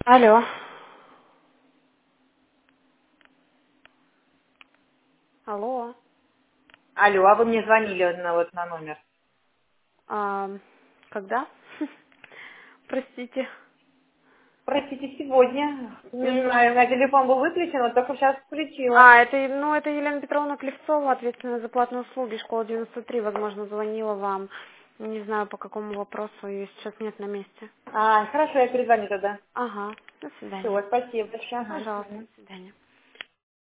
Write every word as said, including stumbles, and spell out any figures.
Алло. Алло. Алло, а вы мне звонили на, вот, на номер? А, когда? Простите. Простите, сегодня. Не Мгм. знаю, у меня телефон был выключен, вот только сейчас включила. А, это, ну, это Елена Петровна Клевцова, ответственная за платные услуги, школа девяносто три, возможно, звонила вам. Не знаю, по какому вопросу, ее сейчас нет на месте. А, хорошо, я перезвоню тогда. Ага, до свидания. Все, спасибо большое. Ага, до Пожалуйста, свидания. до свидания.